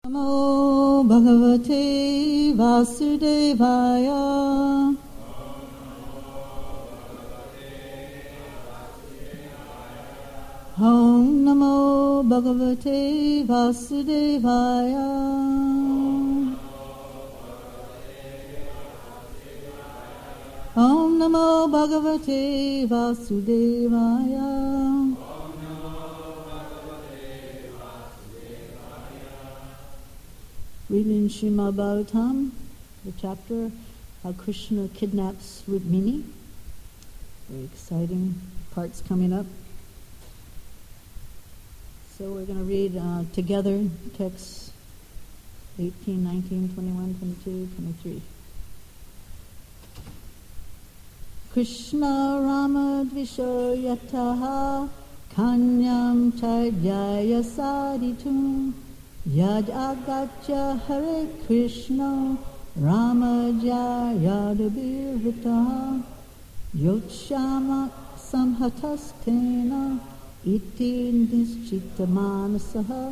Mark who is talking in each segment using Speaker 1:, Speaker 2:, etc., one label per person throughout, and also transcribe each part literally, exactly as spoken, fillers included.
Speaker 1: Namo Bhagavate Vasudevaya. Om Namo Bhagavate Vasudevaya. Om Namo Bhagavate Vasudevaya. Reading Srimad Bhagavatam, the chapter how Krishna kidnaps Rukmini. Very exciting parts coming up. So we're going to read uh, together texts eighteen, nineteen, twenty-one, twenty-two, twenty-three. Krishna Rama Dvisho Yataha Kanyam Charyaya Saditum Yad Agacha Hare Krishna Rama Jaya Yadabirvita Yotshama Samhatastena Iti Nischitamanasah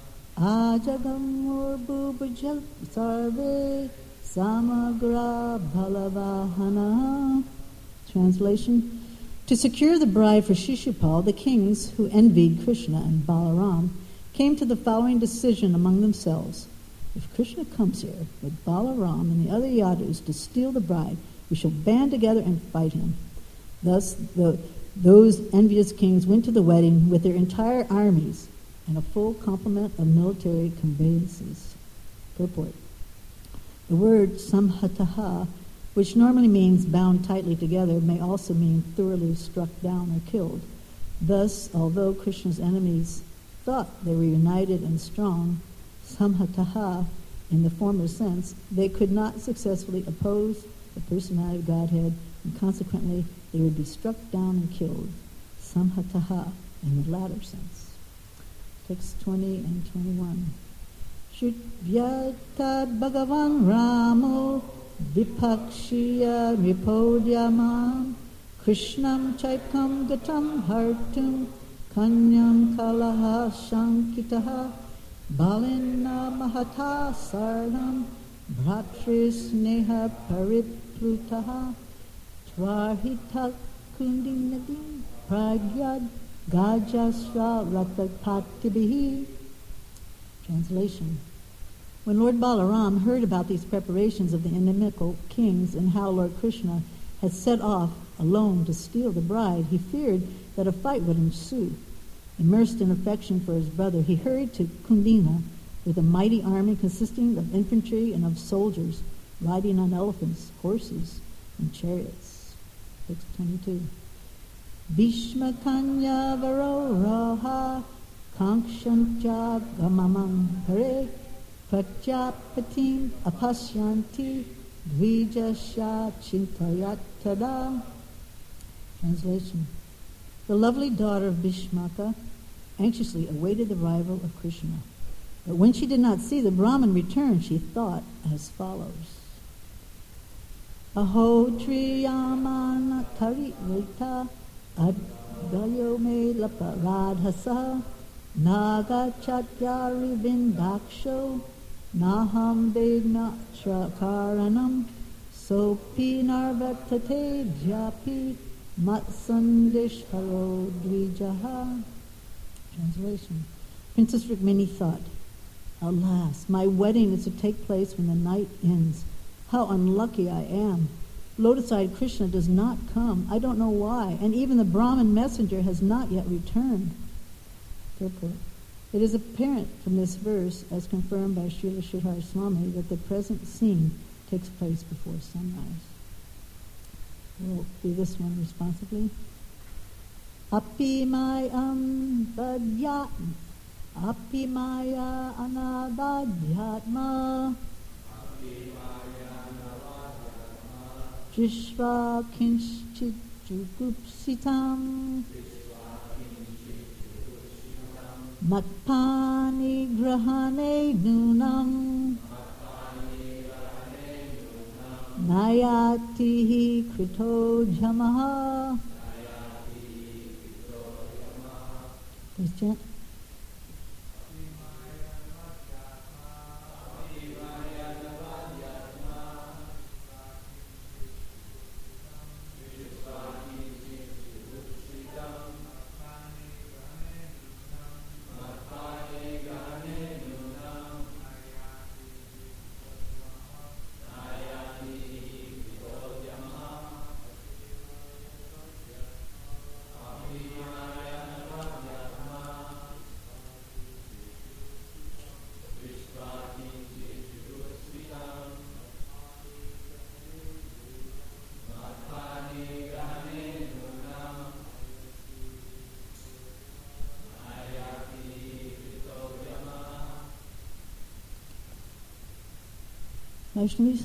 Speaker 1: Ajagamur Bubajal Sarve Samagra Bhalavahana. Translation. To secure the bride for Shishupal, the kings who envied Krishna and Balaram came to the following decision among themselves. If Krishna comes here with Balaram and the other Yadus to steal the bride, we shall band together and fight him. Thus, the, those envious kings went to the wedding with their entire armies and a full complement of military conveyances. Purport. The word samhataha, which normally means bound tightly together, may also mean thoroughly struck down or killed. Thus, although Krishna's enemies thought they were united and strong, samhataha, in the former sense, they could not successfully oppose the personality of Godhead, and consequently they would be struck down and killed. Samhataha, in the latter sense. Text twenty and twenty-one. Shrutyatad Bhagavan Ramo Vipakshiya Ripodyamam Krishnam Chaikam Gatam Hartum Kanyam Kalaha Shankitaha Balina Mahata Sarnam Bhatris Neha Pariplutaha Tvarhita Kundinadim Pragyad Gajasra Ratapatibihi. Translation. When Lord Balaram heard about these preparations of the inimical kings and how Lord Krishna had set off alone to steal the bride, he feared that a fight would ensue. Immersed in affection for his brother, he hurried to Kundina with a mighty army consisting of infantry and of soldiers riding on elephants, horses, and chariots. Text twenty-two. Bhishma Kanya Varo Raha Kankshancha Gamamam Hare Prajapatim Apashyanti Dvijasya Chintayatada. Translation. The lovely daughter of Bhishmaka anxiously awaited the arrival of Krishna. But when she did not see the Brahman return, she thought as follows. Aho triyamana kari rita adgayo me laparadhasa naga chatyari vindaksho naham vedna trakaranam sopi narvatate japi matsandish haro dvijaha. Translation. Princess Rukmini thought, alas, my wedding is to take place when the night ends. How unlucky I am. Lotus-eyed Krishna does not come. I don't know why. And even the Brahmin messenger has not yet returned. Purport. It is apparent from this verse, as confirmed by Srila Sridhar Swami, that the present scene takes place before sunrise. We'll do this one responsibly. Api mayam vadyat, api maya anavadyatma, Drishva kinchit jugupsitam, matpani grahane nunam, nayatihi krito jamaha. Please chant. Vaishnavis?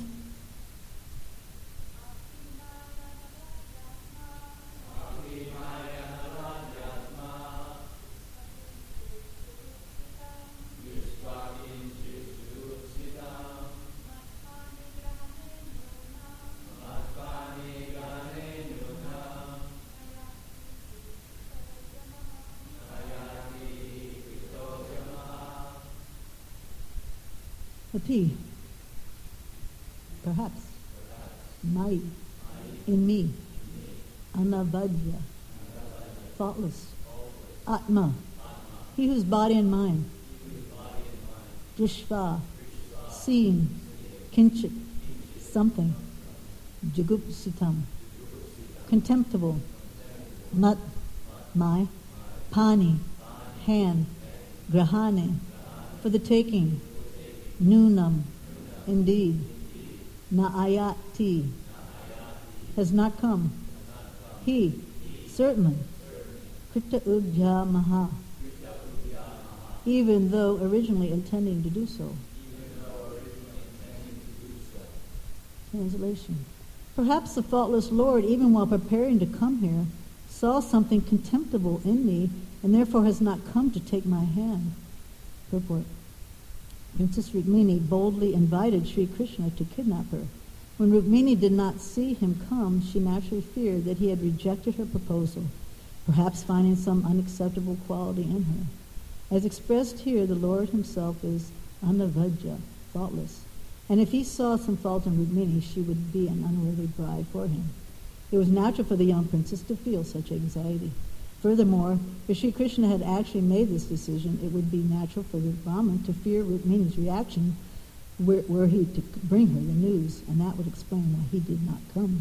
Speaker 1: P. Perhaps. Mai. In me. Anavajya. Faultless. Atma. He whose body and mind. Drishva. Seeing. Kinchit. Something. Jugupsitam. Contemptible. Nat. My. Pani. Hand. Grahane. For the taking. Nunam, indeed, naayati, has not come. He, certainly, krita udhya maha, even though originally intending to do so. Translation. Perhaps the faultless Lord, even while preparing to come here, saw something contemptible in me and therefore has not come to take my hand. Purport. Princess Rukmini boldly invited Sri Krishna to kidnap her. When Rukmini did not see him come, she naturally feared that he had rejected her proposal, perhaps finding some unacceptable quality in her. As expressed here, the Lord himself is anavajja, faultless, and if he saw some fault in Rukmini, she would be an unworthy bride for him. It was natural for the young princess to feel such anxiety. Furthermore, if Sri Krishna had actually made this decision, it would be natural for the Brahmin to fear Rukmini's reaction were, were he to bring her the news, and that would explain why he did not come.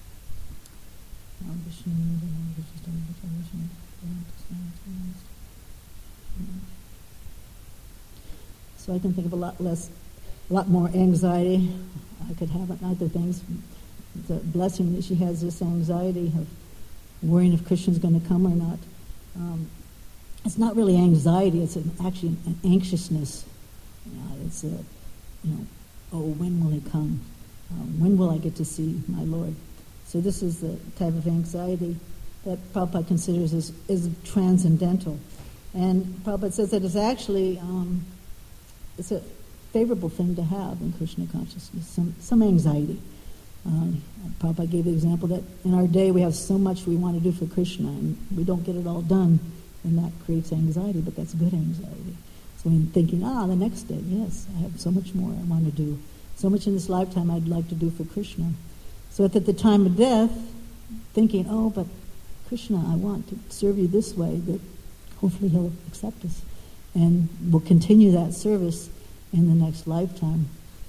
Speaker 1: So I can think of a lot less, a lot more anxiety. I could have other things. The blessing that she has this anxiety of worrying if Krishna's going to come or not. Um, it's not really anxiety, it's an, actually an anxiousness. Uh, it's a, you know, oh, when will he come? Uh, when will I get to see my Lord? So this is the type of anxiety that Prabhupada considers as, as transcendental. And Prabhupada says that it's actually, um, it's a favorable thing to have in Krishna consciousness, some, some anxiety. Uh, Prabhupada gave the example that in our day we have so much we want to do for Krishna and we don't get it all done, and that creates anxiety, but that's good anxiety. So I'm thinking, ah, the next day, yes, I have so much more I want to do. So much in this lifetime I'd like to do for Krishna. So at the time of death, thinking, oh, but Krishna, I want to serve you this way, that hopefully he'll accept us. And we'll continue that service in the next lifetime.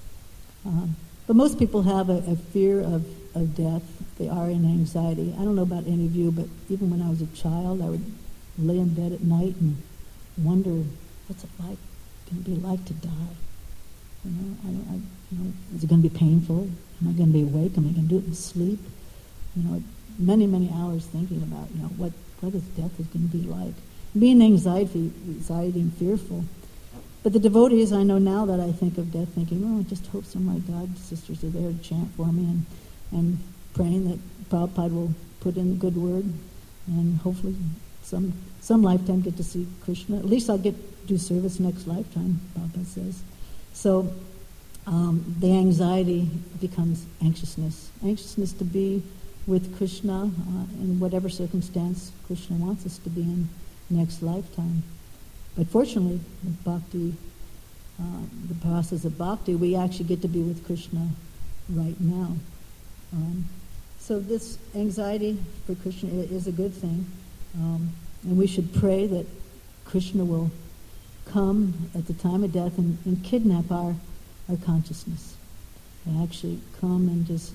Speaker 1: Um, But most people have a, a fear of, of death. They are in anxiety. I don't know about any of you, but even when I was a child, I would lay in bed at night and wonder, what's it like, going to be like to die? You know, I, I, you know, is it going to be painful? Am I going to be awake? Am I going to do it in sleep? You know, many, many hours thinking about, you know, what, what is death is going to be like. Being anxiety, anxiety and fearful. But the devotees, I know now that I think of death, thinking, oh, I just hope some of my God sisters are there to chant for me, and, and praying that Prabhupada will put in a good word, and hopefully some some lifetime get to see Krishna. At least I'll get to do service next lifetime, Prabhupada says. So um, the anxiety becomes anxiousness. Anxiousness to be with Krishna uh, in whatever circumstance Krishna wants us to be in next lifetime. But fortunately, with bhakti, uh, the process of bhakti, we actually get to be with Krishna right now. Um, so this anxiety for Krishna is a good thing. Um, and we should pray that Krishna will come at the time of death and, and kidnap our, our consciousness. And actually come and just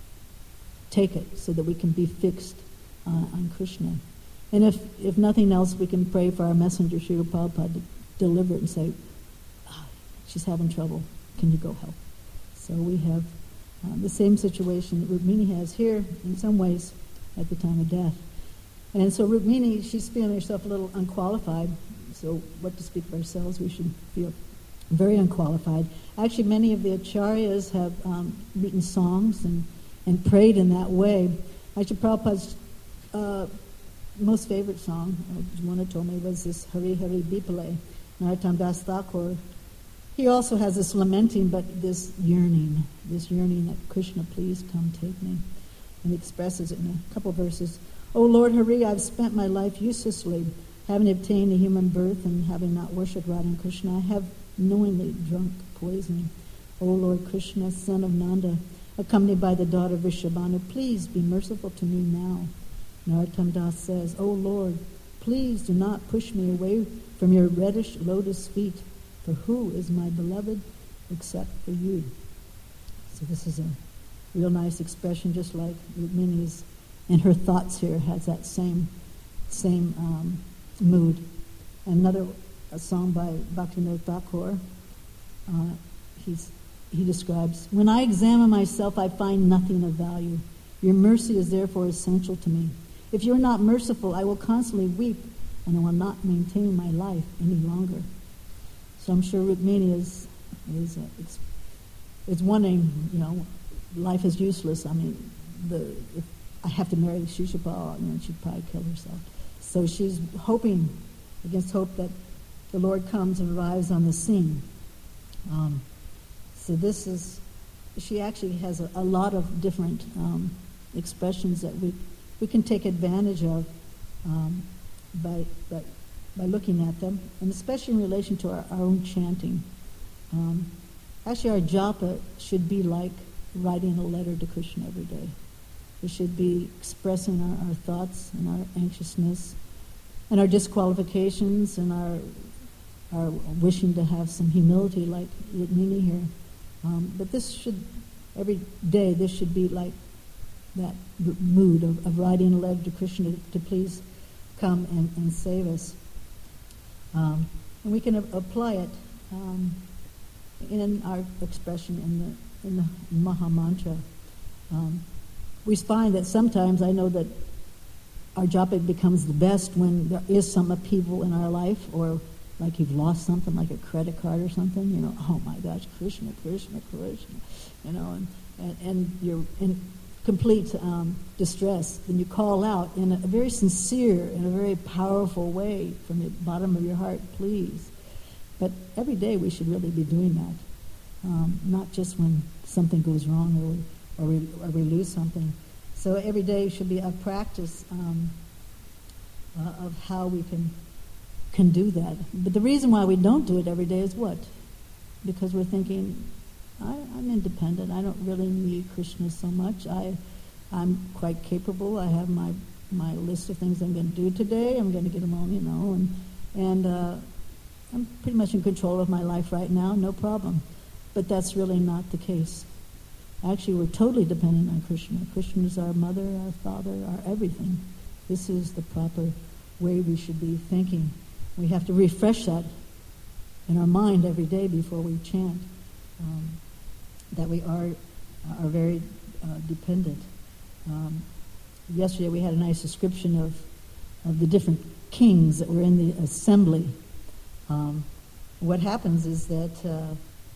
Speaker 1: take it so that we can be fixed uh, on Krishna. And if, if nothing else, we can pray for our messenger, Srila Prabhupada, to deliver it and say, oh, she's having trouble. Can you go help? So we have uh, the same situation that Rukmini has here, in some ways, at the time of death. And so Rukmini, she's feeling herself a little unqualified. So what to speak of ourselves, we should feel very unqualified. Actually, many of the acharyas have um, written songs and, and prayed in that way. Actually, Prabhupada's uh, most favorite song, uh, one told me, was this Hari Hari Bipale, Narottam Das Thakur. He also has this lamenting, but this yearning, this yearning that Krishna, please come take me. And he expresses it in a couple verses. O Lord Hari, I've spent my life uselessly, having obtained a human birth and having not worshipped Radha and Krishna. I have knowingly drunk poison. O Lord Krishna, son of Nanda, accompanied by the daughter of Vrishabhanu, please be merciful to me now. Narottam Das says, O Lord, please do not push me away from your reddish lotus feet, for who is my beloved except for you? So this is a real nice expression, just like Rukmini's, and her thoughts here has that same same um, mood. Another a song by Bhaktivinoda Thakur, uh, he's, he describes, when I examine myself, I find nothing of value. Your mercy is therefore essential to me. If you are not merciful, I will constantly weep, and I will not maintain my life any longer. So I'm sure Rukmini is, is uh, it's, it's wondering, you know, life is useless. I mean, the if I have to marry Shishupal, you know, she'd probably kill herself. So she's hoping, against hope, that the Lord comes and arrives on the scene. Um, so this is, she actually has a, a lot of different um, expressions that we we can take advantage of um, by, by by looking at them, and especially in relation to our, our own chanting. Um, actually, our japa should be like writing a letter to Krishna every day. It should be expressing our, our thoughts and our anxiousness and our disqualifications and our our wishing to have some humility like Rukmini here. Um, but this should, every day, this should be like that mood of, of writing a letter to Krishna to, to please come and, and save us. Um, and we can a- apply it um, in our expression in the in the Maha Mantra. Um, we find that sometimes, I know that our japa becomes the best when there is some upheaval in our life, or like you've lost something, like a credit card or something, you know, oh my gosh, Krishna, Krishna, Krishna, you know, and, and, and you're in complete um, distress. Then you call out in a very sincere and a very powerful way from the bottom of your heart, please. But every day we should really be doing that, um, not just when something goes wrong or we, or we, or we lose something. So every day should be a practice um, uh, of how we can can do that. But the reason why we don't do it every day is what? Because we're thinking, I, I'm independent. I don't really need Krishna so much. I, I'm quite capable. I have my my list of things I'm going to do today. I'm going to get them all, you know, and and uh, I'm pretty much in control of my life right now. No problem. But that's really not the case. Actually, we're totally dependent on Krishna. Krishna is our mother, our father, our everything. This is the proper way we should be thinking. We have to refresh that in our mind every day before we chant, um, that we are are very uh, dependent. Um, yesterday we had a nice description of, of the different kings that were in the assembly. Um, what happens is that uh,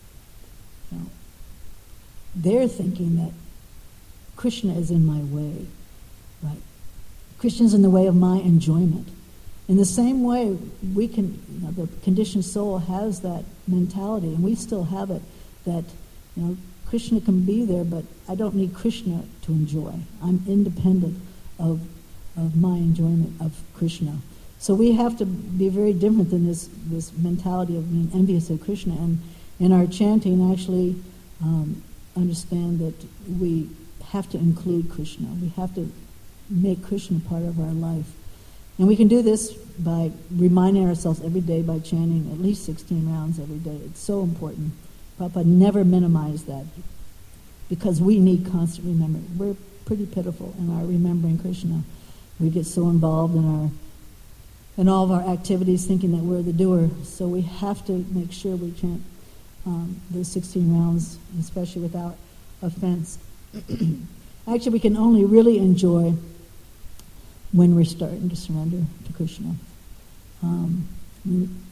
Speaker 1: you know, they're thinking that Krishna is in my way, right? Krishna's in the way of my enjoyment. In the same way, we can, you know, the conditioned soul has that mentality, and we still have it, that, you know, Krishna can be there, but I don't need Krishna to enjoy. I'm independent of of my enjoyment of Krishna. So we have to be very different than this, this mentality of being envious of Krishna, and in our chanting actually um, understand that we have to include Krishna. We have to make Krishna part of our life. And we can do this by reminding ourselves every day by chanting at least sixteen rounds every day. It's so important. Prabhupada never minimized that because we need constant remembering. We're pretty pitiful in our remembering Krishna. We get so involved in our in all of our activities thinking that we're the doer. So we have to make sure we chant um, those sixteen rounds, especially without offense. Actually, we can only really enjoy when we're starting to surrender to Krishna. Um,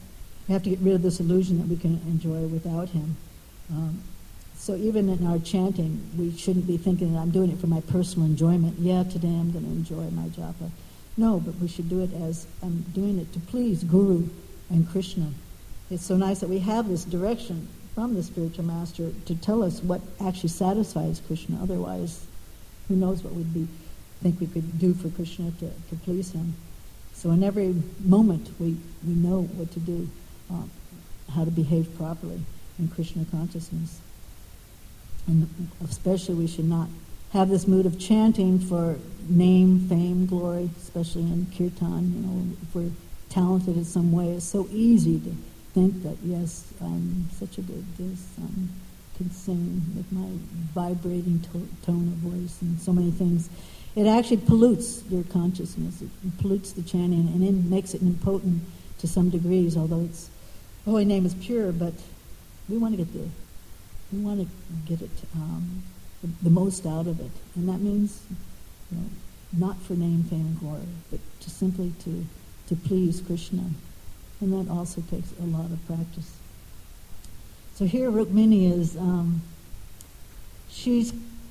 Speaker 1: We have to get rid of this illusion that we can enjoy without him. Um, so even in our chanting, we shouldn't be thinking that I'm doing it for my personal enjoyment. Yeah, today I'm going to enjoy my japa. No, but we should do it as I'm doing it to please Guru and Krishna. It's so nice that we have this direction from the spiritual master to tell us what actually satisfies Krishna. Otherwise, who knows what we'd be think we could do for Krishna to, to please him. So in every moment, we, we know what to do, um, how to behave properly in Krishna consciousness. And especially we should not have this mood of chanting for name, fame, glory, especially in kirtan. You know, if we're talented in some way, it's so easy to think that, yes, I'm such a good this, I can sing with my vibrating to- tone of voice and so many things. It actually pollutes your consciousness. It pollutes the chanting and it makes it impotent to some degrees, although its holy name is pure, but we want to get the, we want to get it, um, the, the most out of it. And that means, you know, not for name, fame, and glory, but just simply to, to please Krishna. And that also takes a lot of practice. So here Rukmini is, um, she's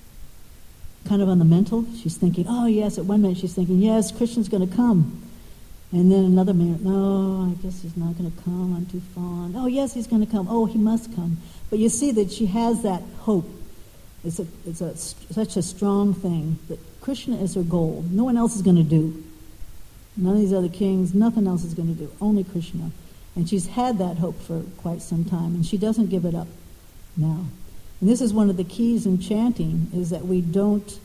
Speaker 1: kind of on the mental. She's thinking, oh yes, at one minute she's thinking, yes, Krishna's going to come. And then another minute, no, I guess he's not going to come, I'm too fond. Oh yes, he's going to come. Oh, he must come. But you see that she has that hope. It's a, it's a, such a strong thing that Krishna is her goal. No one else is going to do. None of these other kings, nothing else is going to do. Only Krishna. And she's had that hope for quite some time, and she doesn't give it up now. And this is one of the keys in chanting, is that we don't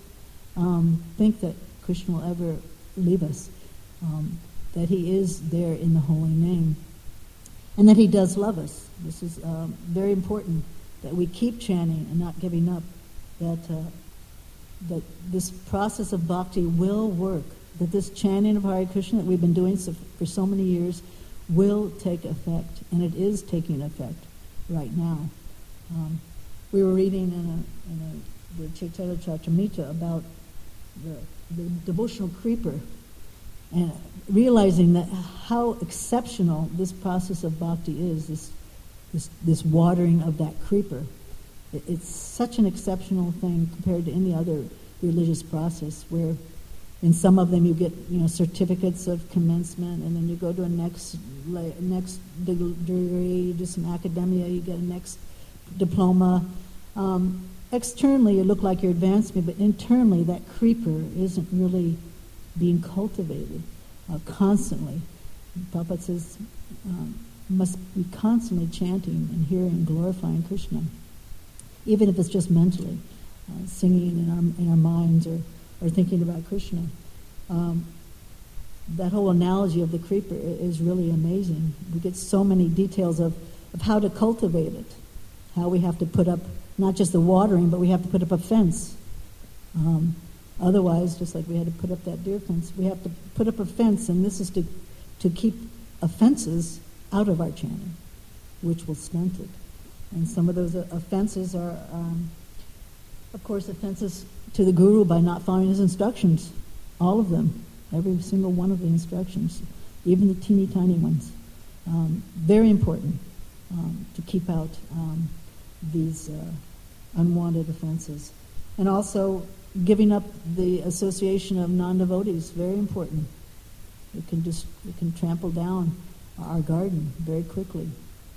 Speaker 1: um, think that Krishna will ever leave us, um, that he is there in the holy name, and that he does love us. This is um, very important, that we keep chanting and not giving up, that, uh, that this process of bhakti will work, that this chanting of Hare Krishna that we've been doing so, for so many years will take effect, and it is taking effect right now. Um, we were reading in, a, in a, the Chaitanya Charitamrita about the, the devotional creeper, and realizing that how exceptional this process of bhakti is, this this, this watering of that creeper. It, it's such an exceptional thing compared to any other religious process, where in some of them you get, you know, certificates of commencement, and then you go to a next next degree, you do some academia, you get a next diploma. Um, externally you look like you're advancing, but internally that creeper isn't really being cultivated uh, constantly. Prabhupada says um, must be constantly chanting and hearing and glorifying Krishna, even if it's just mentally, uh, singing in our in our minds or or thinking about Krishna. Um, that whole analogy of the creeper is really amazing. We get so many details of, of how to cultivate it, how we have to put up not just the watering, but we have to put up a fence. Um, otherwise, just like we had to put up that deer fence, we have to put up a fence, and this is to, to keep offenses out of our chanting, which will stunt it. And some of those offenses are, um, of course, offenses to the Guru by not following his instructions. All of them. Every single one of the instructions. Even the teeny tiny ones. Um, very important um, to keep out um, these uh, unwanted offenses. And also giving up the association of non-devotees. Very important. It can just it can trample down our garden very quickly.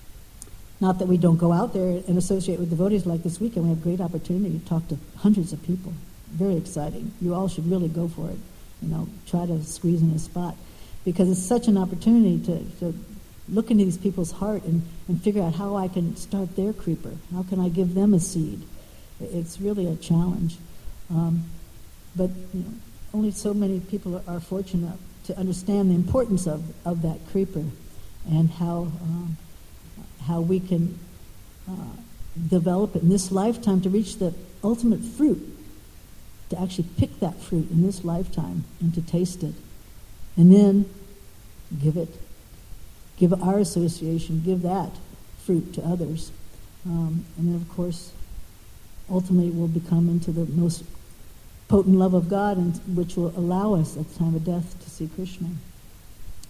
Speaker 1: Not that we don't go out there and associate with devotees. Like this weekend, we have great opportunity to talk to hundreds of people. Very exciting. You all should really go for it. You know, try to squeeze in a spot, because it's such an opportunity to, to look into these people's heart and, and figure out how I can start their creeper. How can I give them a seed? It's really a challenge. Um, but you know, only so many people are, are fortunate to understand the importance of, of that creeper and how um, how we can uh, develop it in this lifetime to reach the ultimate fruit, to actually pick that fruit in this lifetime and to taste it. And then give it, give our association, give that fruit to others. Um, and then, of course, ultimately we'll become into the most potent love of God, and which will allow us at the time of death to see Krishna.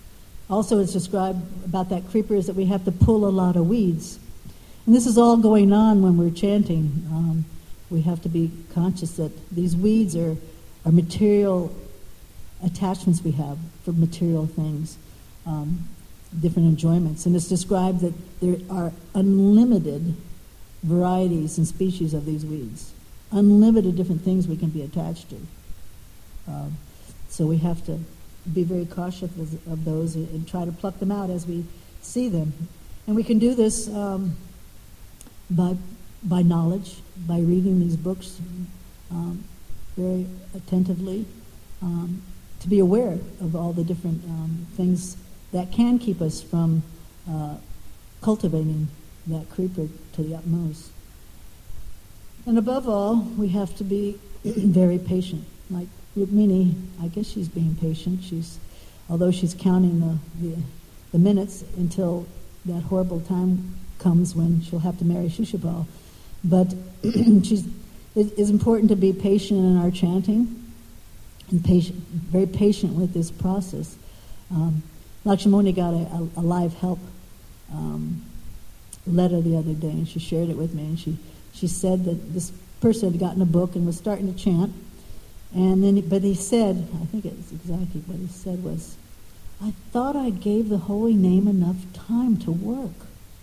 Speaker 1: Also, it's described about that creeper is that we have to pull a lot of weeds. And this is all going on when we're chanting. Um, we have to be conscious that these weeds are, are material attachments we have for material things, um, different enjoyments. And it's described that there are unlimited varieties and species of these weeds, unlimited different things we can be attached to. Um, so we have to be very cautious of, of those and try to pluck them out as we see them. And we can do this um, by by knowledge, by reading these books um, very attentively, um, to be aware of all the different um, things that can keep us from uh, cultivating that creeper to the utmost. And above all, we have to be very patient. Like Rukmini, I guess she's being patient. She's, although she's counting the, the, the minutes until that horrible time comes when she'll have to marry Shishupal. But she's, it is important to be patient in our chanting and patient, very patient with this process. Um, Lakshmani got a, a, a live help um, letter the other day, and she shared it with me. And she, she said that this person had gotten a book and was starting to chant. And then, but he said, I think it's exactly what he said was, I thought I gave the holy name enough time to work.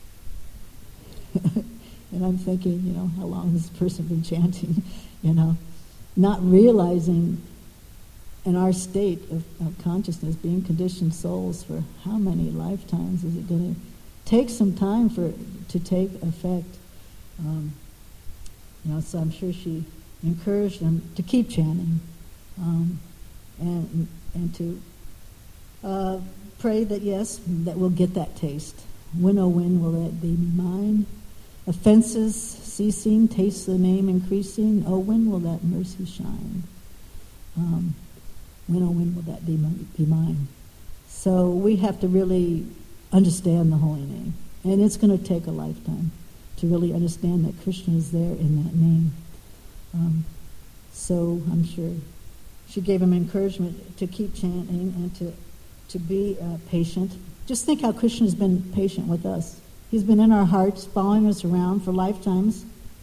Speaker 1: And I'm thinking, you know, how long has this person been chanting? You know, not realizing in our state of, of consciousness, being conditioned souls for how many lifetimes is it going to take some time for it to take effect? Um, you know, so I'm sure she encouraged them to keep chanting um, and and to uh, pray that, yes, that we'll get that taste. When, oh, when will that be mine? Offenses ceasing, taste the name increasing. Oh, when will that mercy shine? Um, when, oh, when will that be, be mine? So we have to really understand the holy name. And it's going to take a lifetime to really understand that Krishna is there in that name. Um, so I'm sure she gave him encouragement to keep chanting and to, to be uh, patient. Just think how Krishna has been patient with us. He's been in our hearts, following us around for lifetimes,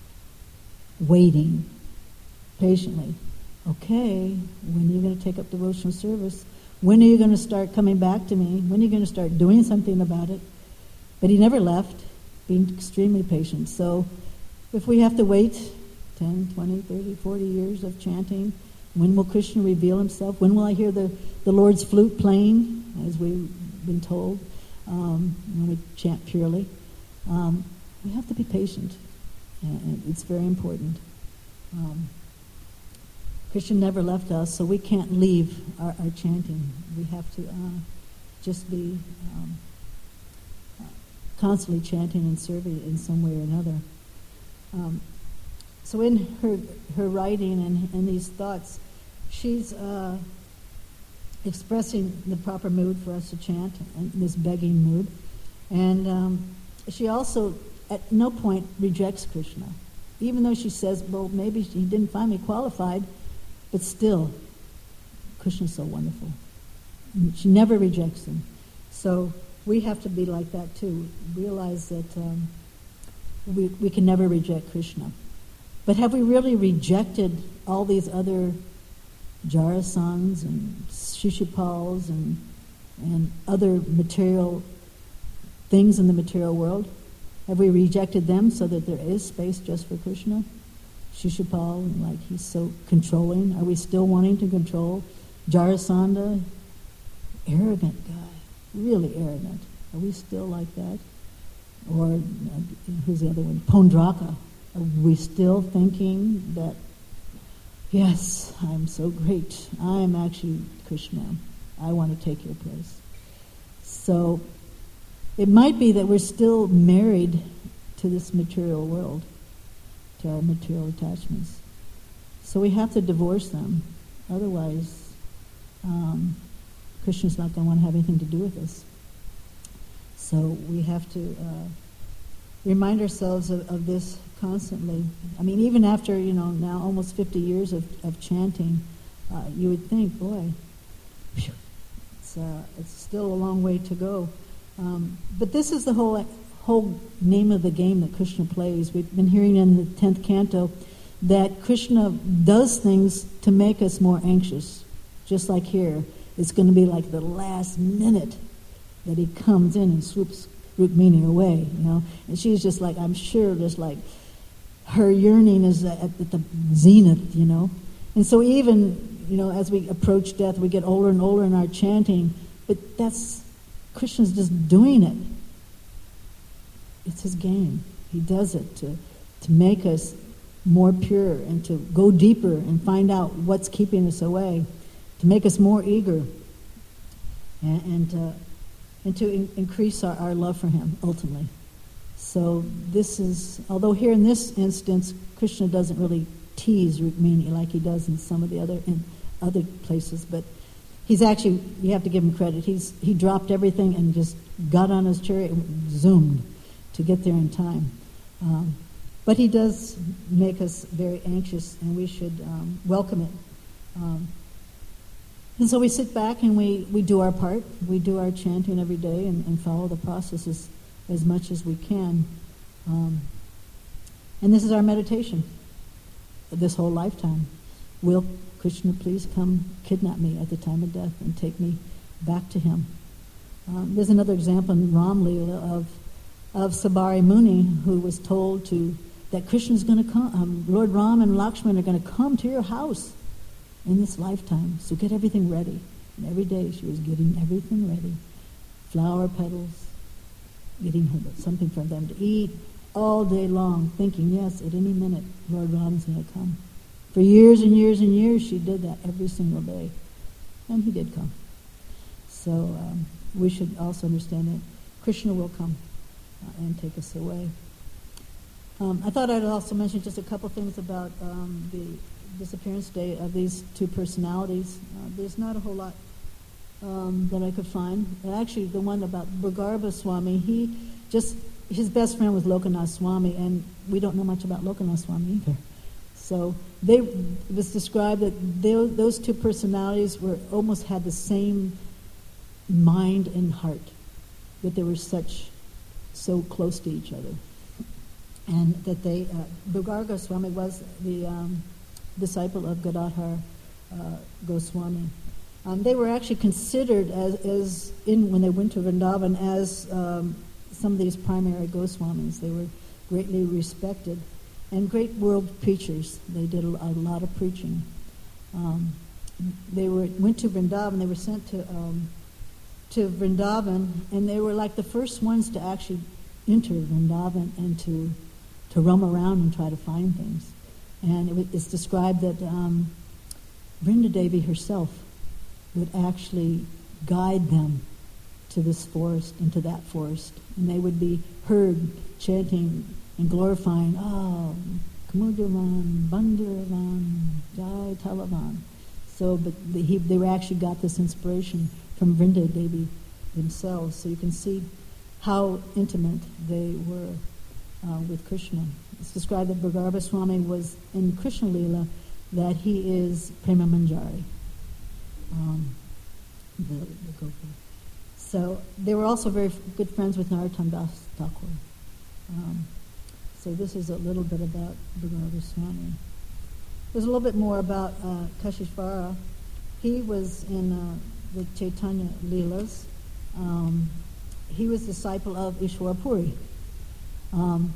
Speaker 1: waiting patiently. Okay, when are you going to take up devotional service? When are you going to start coming back to me? When are you going to start doing something about it? But he never left, being extremely patient. So if we have to wait ten, twenty, thirty, forty years of chanting, when will Krishna reveal himself? When will I hear the, the Lord's flute playing, as we've been told? Um, when we chant purely, um, we have to be patient, and it's very important. Um, Krishna never left us, so we can't leave our, our chanting. We have to uh, just be um, uh, constantly chanting and serving in some way or another. Um, so in her her writing and, and these thoughts, she's uh, expressing the proper mood for us to chant, and this begging mood. And um, she also at no point rejects Krishna. Even though she says, well, maybe he didn't find me qualified, but still, Krishna's so wonderful. And she never rejects him. So we have to be like that too. Realize that um, we, we can never reject Krishna. But have we really rejected all these other Jarasans and Shishupals and and other material things in the material world? Have we rejected them so that there is space just for Krishna? Shishupal, like he's so controlling. Are we still wanting to control? Jarasandha, arrogant guy, really arrogant. Are we still like that? Or uh, who's the other one? Pondraka. Are we still thinking that, yes, I'm so great. I am actually Krishna. I want to take your place. So it might be that we're still married to this material world, to our material attachments. So we have to divorce them. Otherwise, um, Krishna's not going to want to have anything to do with us. So we have to uh, remind ourselves of, of this constantly. I mean, even after, you know, now almost fifty years of, of chanting, uh, you would think, boy, it's it's uh, it's still a long way to go. Um, but this is the whole whole name of the game that Krishna plays. We've been hearing in the tenth canto that Krishna does things to make us more anxious. Just like here, it's going to be like the last minute that he comes in and swoops Rukmini away, you know. And she's just like, I'm sure, just like her yearning is at, at the zenith, you know. And so even, you know, as we approach death, we get older and older in our chanting, but that's, Krishna's just doing it. It's his game. He does it to, to make us more pure and to go deeper and find out what's keeping us away, to make us more eager, and and, uh, and to in- increase our, our love for him, ultimately. So this is, although here in this instance, Krishna doesn't really tease Rukmini like he does in some of the other in other places, but he's actually, you have to give him credit, he's he dropped everything and just got on his chariot and zoomed to get there in time. Um, but he does make us very anxious, and we should um, welcome it. Um, and so we sit back and we, we do our part. We do our chanting every day and, and follow the processes as much as we can. Um, and this is our meditation this whole lifetime. Will Krishna please come kidnap me at the time of death and take me back to him? Um, there's another example in Ram Leela of of Sabari Muni, who was told to that Krishna's going to come, um, Lord Ram and Lakshman are going to come to your house in this lifetime, so get everything ready. And every day she was getting everything ready. Flower petals, getting her something for them to eat, all day long, thinking, yes, at any minute, Lord Ram's going to come. For years and years and years, she did that every single day. And he did come. So um, we should also understand that Krishna will come uh, and take us away. Um, I thought I'd also mention just a couple things about um, the disappearance day of these two personalities. Uh, there's not a whole lot um, that I could find. Actually, the one about Bhagarbha Swami, he just, his best friend was Lokanath Swami, and we don't know much about Lokanath Swami either. So they, it was described that they, those two personalities were almost had the same mind and heart, that they were such, so close to each other. And that they, uh, Bhagarbha Swami was the um, disciple of Gadadhar uh, Goswami. Um, they were actually considered as, as in when they went to Vrindavan as um, some of these primary Goswamis. They were greatly respected and great world preachers. They did a, a lot of preaching. Um, they were went to Vrindavan. They were sent to um, to Vrindavan, and they were like the first ones to actually enter Vrindavan and to to roam around and try to find things. And it was, it's described that um, Vrinda Devi herself would actually guide them to this forest and to that forest. And they would be heard chanting and glorifying, oh, Kamudavan, Bandiravan, Jai Talavan. So, but the, he, they were actually got this inspiration from Vrinda Devi themselves. So you can see how intimate they were uh, with Krishna. It's described that Bhagarbha Swami was in Krishna Leela that he is Prema Manjari. Um, the, the Gopal. So they were also very f- good friends with Narottam Das Thakur. Um, so this is a little bit about Bhagarbha Swami. There's a little bit more about uh, Kashishvara. He was in uh, the Chaitanya Leelas. Um, he was disciple of Ishwar Puri. Um,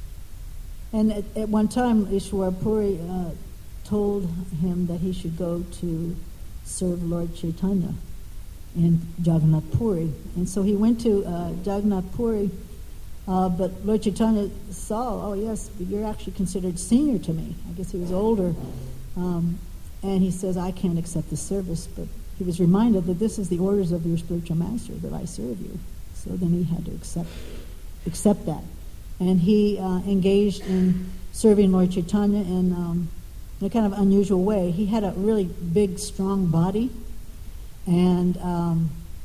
Speaker 1: and at, at one time, Ishwar Puri uh, told him that he should go to serve Lord Chaitanya in Jagannath Puri. And so he went to uh, Jagannath Puri, uh, but Lord Chaitanya saw, oh yes, but you're actually considered senior to me. I guess he was older. Um, and he says, I can't accept the service, but he was reminded that this is the orders of your spiritual master, that I serve you. So then he had to accept accept that. And he uh, engaged in serving Lord Chaitanya in, um, in a kind of unusual way. He had a really big, strong body, and um,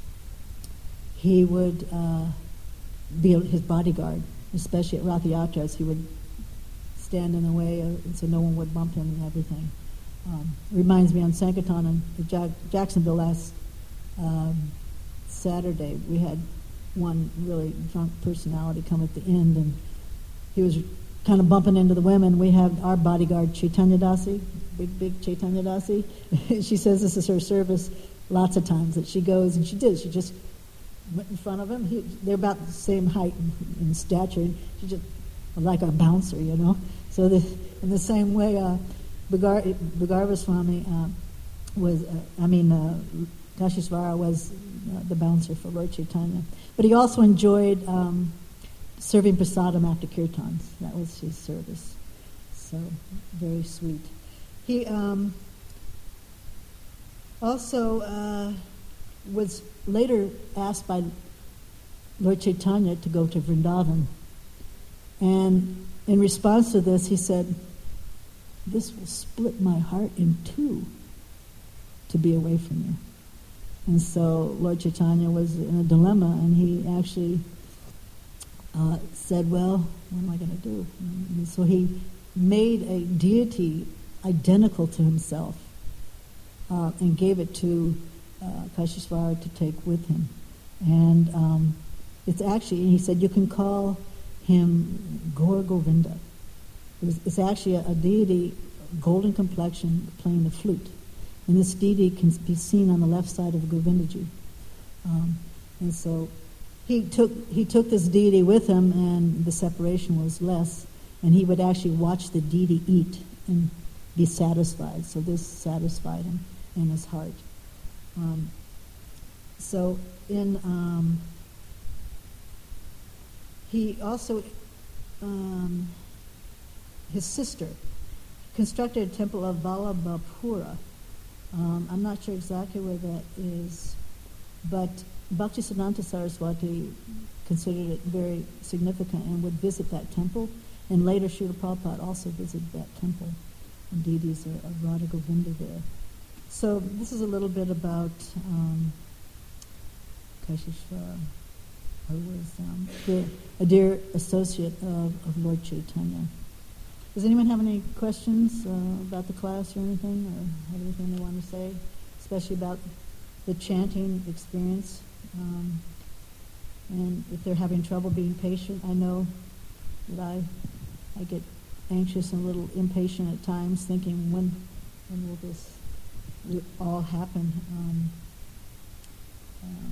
Speaker 1: he would uh, be his bodyguard, especially at Rath Yatras. He would stand in the way uh, so no one would bump him and everything. Um, it reminds me on Sankirtan in Jack- Jacksonville last um, Saturday, we had one really drunk personality come at the end, and he was kind of bumping into the women. We have our bodyguard, Chaitanya Dasi, big, big Chaitanya Dasi. She says this is her service lots of times, that she goes, and she did. She just went in front of him. He, they're about the same height in, in stature, and she just, like our bouncer, you know. So the, in the same way, uh, Bhagar, Bhagarva Swami uh, was, uh, I mean, uh, Kashishvara was uh, the bouncer for Lord Chaitanya. But he also enjoyed um, serving prasadam after kirtans. That was his service. So, very sweet. He um, also uh, was later asked by Lord Chaitanya to go to Vrindavan. And in response to this, he said, "This will split my heart in two to be away from you." And so Lord Chaitanya was in a dilemma, and he actually uh, said, well, what am I going to do? And so he made a deity identical to himself uh, and gave it to uh, Kashishvara to take with him. And um, it's actually, he said, you can call him Gaur Govinda. It was, it's actually a, a deity, golden complexion, playing the flute. And this deity can be seen on the left side of Govindaji. Um, and so he took he took this deity with him, and the separation was less. And he would actually watch the deity eat and be satisfied. So this satisfied him in his heart. Um, so in um, he also um, his sister constructed a temple of Vallabhapura. Um, I'm not sure exactly where that is, but Bhaktisiddhanta Saraswati considered it very significant and would visit that temple. And later, Srila Prabhupada also visited that temple. And deities of Radha Govinda there. So this is a little bit about um, Kashishvara, who was um, the, a dear associate of, of Lord Chaitanya. Does anyone have any questions uh, about the class or anything, or have anything they want to say, especially about the chanting experience? Um, and if they're having trouble being patient, I know that I I get anxious and a little impatient at times, thinking, when when will this all happen? Um, uh,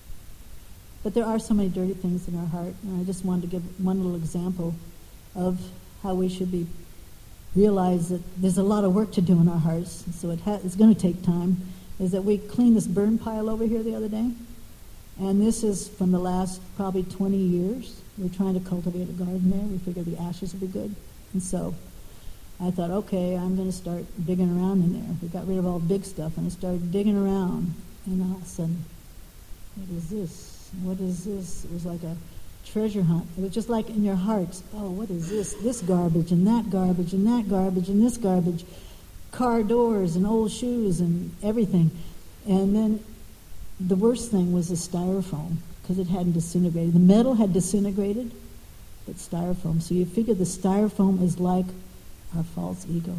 Speaker 1: but there are so many dirty things in our heart, and I just wanted to give one little example of how we should be realize that there's a lot of work to do in our hearts, so it ha- it's going to take time, is that we cleaned this burn pile over here the other day, and this is from the last probably twenty years. We're trying to cultivate a garden there. We figured the ashes would be good. And so I thought, okay, I'm going to start digging around in there. We got rid of all the big stuff, and I started digging around, and all of a sudden, what is this? What is this? It was like a treasure hunt. It was just like in your hearts, oh, what is this? This garbage, and that garbage, and that garbage, and this garbage. Car doors, and old shoes, and everything. And then the worst thing was the styrofoam, because it hadn't disintegrated. The metal had disintegrated, but styrofoam. So you figure the styrofoam is like our false ego.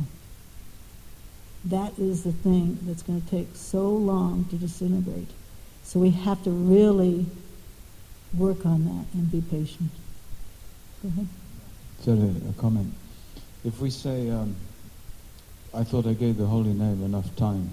Speaker 1: That is the thing that's going to take so long to disintegrate. So we have to really work on that and be patient. Go ahead.
Speaker 2: So a comment. If we say, um, I thought I gave the holy name enough time,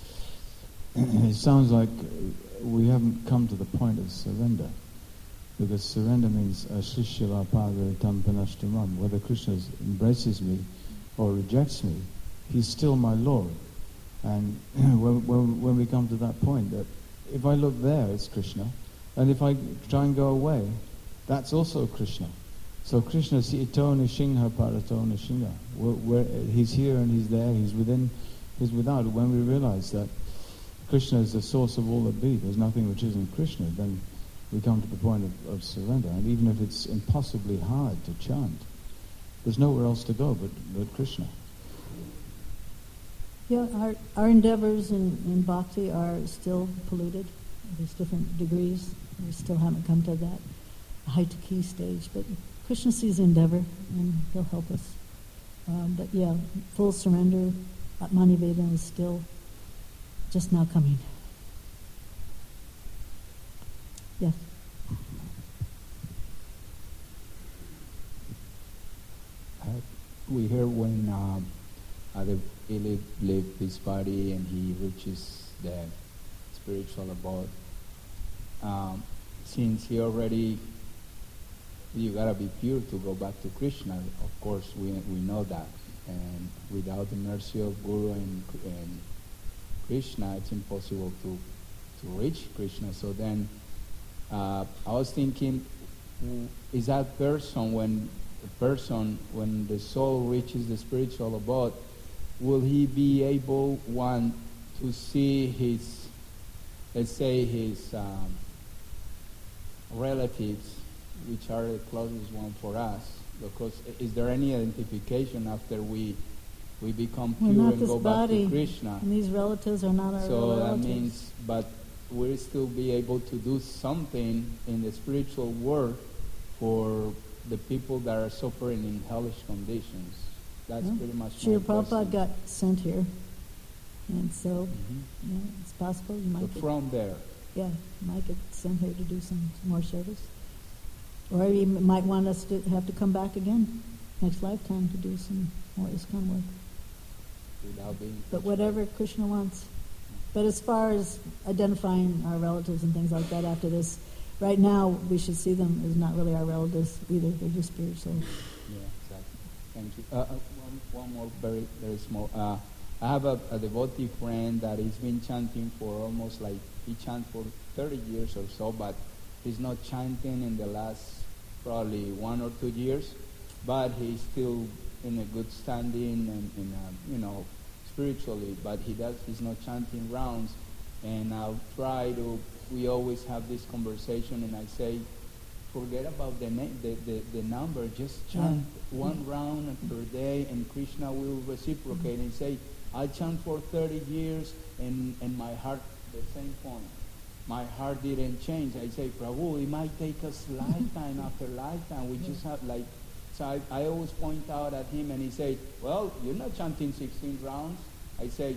Speaker 2: it sounds like we haven't come to the point of surrender. Because surrender means Ashrishila Pada Tampanashtamam. Whether Krishna embraces me or rejects me, he's still my Lord. And when, when, when we come to that point, that if I look there, it's Krishna. And if I try and go away, that's also Krishna. So Krishna is ito nishingha parato nishingha. Where he's here and he's there, he's within, he's without. When we realize that Krishna is the source of all that be, there's nothing which isn't Krishna, then we come to the point of, of surrender. And even if it's impossibly hard to chant, there's nowhere else to go but, but Krishna.
Speaker 1: Yeah, our, our endeavors in, in bhakti are still polluted. There's different degrees. We still haven't come to that high to key stage. But Krishna sees the endeavor, and he'll help us. Um, but yeah, full surrender, Atmani Veda is still just now coming. Yes.
Speaker 3: Uh, we hear when um, uh, the Philip leaves this body and he reaches the spiritual abode. Um, since he already, you gotta be pure to go back to Krishna. Of course, we we know that, and without the mercy of Guru and, and Krishna, it's impossible to to reach Krishna. So then, uh, I was thinking, is that person when the person when the soul reaches the spiritual abode, will he be able one to see his, let's say his um, relatives, which are the closest one for us? Because is there any identification after we we become
Speaker 1: We're
Speaker 3: pure
Speaker 1: not
Speaker 3: and
Speaker 1: this
Speaker 3: go
Speaker 1: body,
Speaker 3: back to Krishna?
Speaker 1: and these relatives are not our
Speaker 3: So that
Speaker 1: relatives.
Speaker 3: means, but we'll still be able to do something in the spiritual world for the people that are suffering in hellish conditions. That's
Speaker 1: Yeah.
Speaker 3: pretty much
Speaker 1: Srila
Speaker 3: my
Speaker 1: Prabhupada
Speaker 3: question.
Speaker 1: got sent here, and so
Speaker 3: Mhm.
Speaker 1: yeah, it's possible you might
Speaker 3: But
Speaker 1: get,
Speaker 3: from there,
Speaker 1: yeah, you might get sent here to do some more service, or you might want us to have to come back again next lifetime to do some more ISKCON work.
Speaker 3: without being...
Speaker 1: But whatever Krishna wants. But as far as identifying our relatives and things like that after this, right now we should see them as not really our relatives either. They're just spiritual.
Speaker 3: Yeah, exactly. Thank you. Uh, uh, one, one more very, very small. Uh, I have a, a devotee friend that he's been chanting for almost like, he chants for thirty years or so, but he's not chanting in the last probably one or two years, but he's still in a good standing and, and uh, you know, spiritually, but he does, he's not chanting rounds. And I'll try to, we always have this conversation, and I say, forget about the, na- the, the, the number, just chant
Speaker 1: Yeah.
Speaker 3: one round per day, and Krishna will reciprocate and say, I chant for thirty years, and, and my heart, the same point. My heart didn't change. I say, Prabhu, it might take us lifetime after lifetime. We just have like, so I, I always point out at him, and he say, well, you're not chanting sixteen rounds. I say,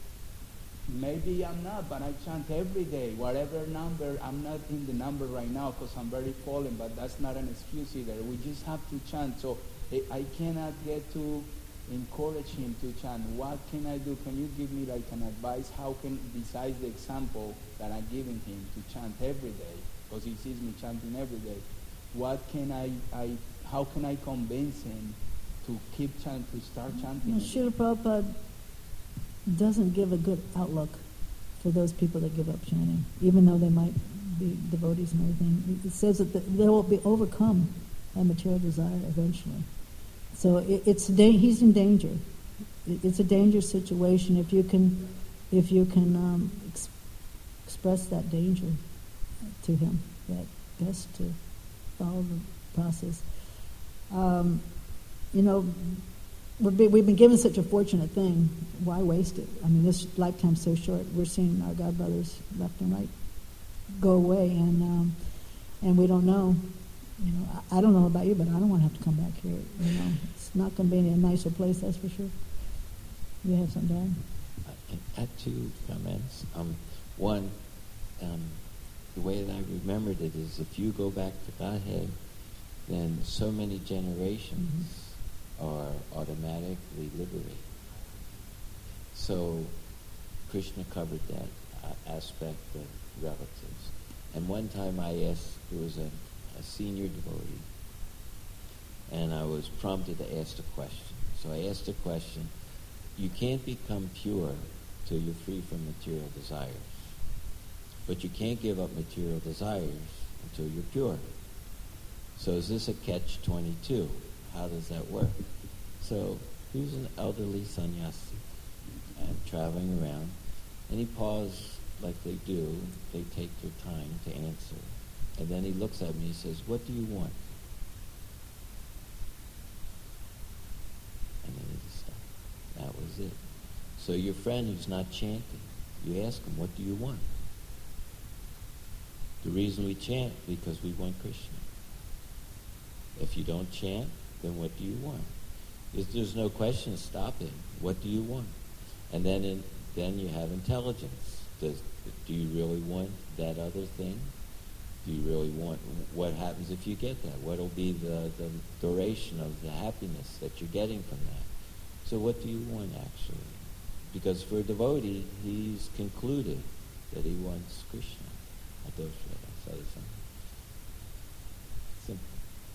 Speaker 3: maybe I'm not, but I chant every day, whatever number. I'm not in the number right now because I'm very fallen, but that's not an excuse either. We just have to chant. So I, I cannot get to encourage him to chant. What can I do? Can you give me like an advice? How can, besides the example that I'm giving him to chant every day, because he sees me chanting every day, what can I, I how can I convince him to keep chant, to start chanting?
Speaker 1: Well, Srila Prabhupada doesn't give a good outlook for those people that give up chanting, even though they might be devotees and everything. It says that they will be overcome by material desire eventually. So it, it's da- he's in danger. It, it's a dangerous situation if you can, if you can um, ex- express that danger to him. That best to follow the process. Um, you know, we've been, we've been given such a fortunate thing. Why waste it? I mean, this lifetime's so short. We're seeing our godbrothers left and right go away, and um, and we don't know. You know, I, I don't know about you, but I don't want to have to come back here. You know, it's not going to be in a nicer place, that's for sure. You have something to add?
Speaker 4: I had two comments. Um, one, um, the way that I remembered it is if you go back to Godhead, then so many generations mm-hmm. are automatically liberated. So Krishna covered that uh, aspect of relatives. And one time I asked, there was a, a senior devotee, and I was prompted to ask a question. So I asked a question, you can't become pure till you're free from material desires. But you can't give up material desires until you're pure. So is this a catch twenty-two? How does that work? So here's an elderly sannyasi and traveling around, and he paused like they do. They take their time to answer. And then he looks at me and says, what do you want? And then he stopped. That was it. So your friend who's not chanting, you ask him, what do you want? The reason we chant, because we want Krishna. If you don't chant, then what do you want? If there's no question, stop it. What do you want? And then in, then you have intelligence. Does, do you really want that other thing? Do you really want, what happens if you get that? What will be the, the duration of the happiness that you're getting from that? So what do you want actually? Because for a devotee, he's concluded that he wants Krishna. Adosha, sadhusam. Simple.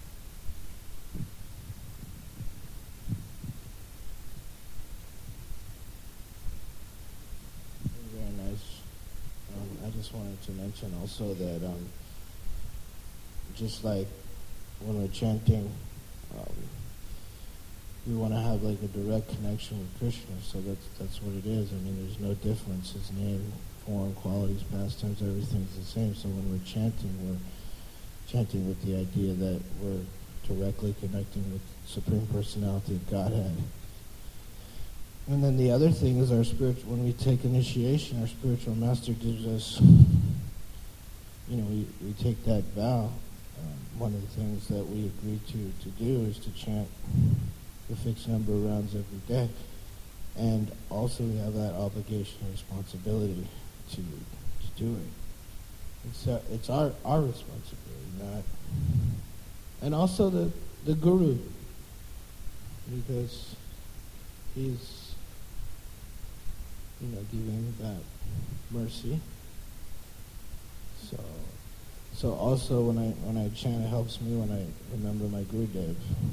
Speaker 5: Very nice. Um, I just wanted to mention also that um, just like when we're chanting, um, we want to have like a direct connection with Krishna, so that's that's what it is. I mean, there's no difference. His name, form, qualities, pastimes, everything's the same. So when we're chanting, we're chanting with the idea that we're directly connecting with Supreme Personality of Godhead. And then the other thing is our spiritual, when we take initiation, our spiritual master gives us, you know, we, we take that vow. Um, one of the things that we agree to, to do is to chant the fixed number of rounds every day. And also we have that obligation and responsibility to to do it. It's uh, it's our, our responsibility, not... And also the, the Guru, because he's, you know, giving that mercy. So, so also when I when I chant, it helps me when I remember my Gurudev.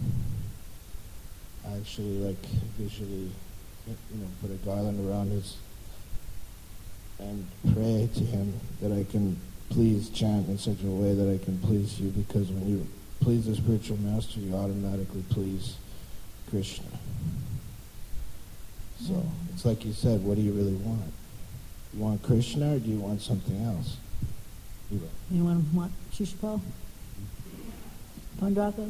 Speaker 5: I actually like visually, you know, put a garland around his and pray to him that I can please chant in such a way that I can please you, because when you please the spiritual master, you automatically please Krishna. So mm. it's like you said, what do you really want? You want Krishna or do you want something else?
Speaker 1: Anyone want Shishupal? Pandraka?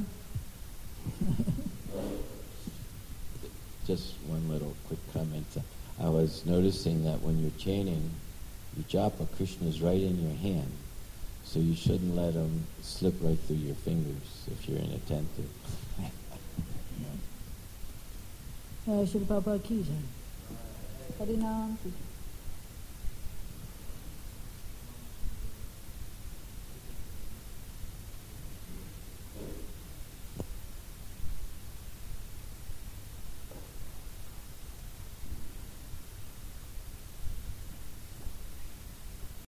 Speaker 4: Just one little quick comment. I was noticing that when you're chanting, your japa, Krishna's right in your hand, so you shouldn't let him slip right through your fingers if you're inattentive.
Speaker 1: Shri Prabhupada ki jai. Harinam.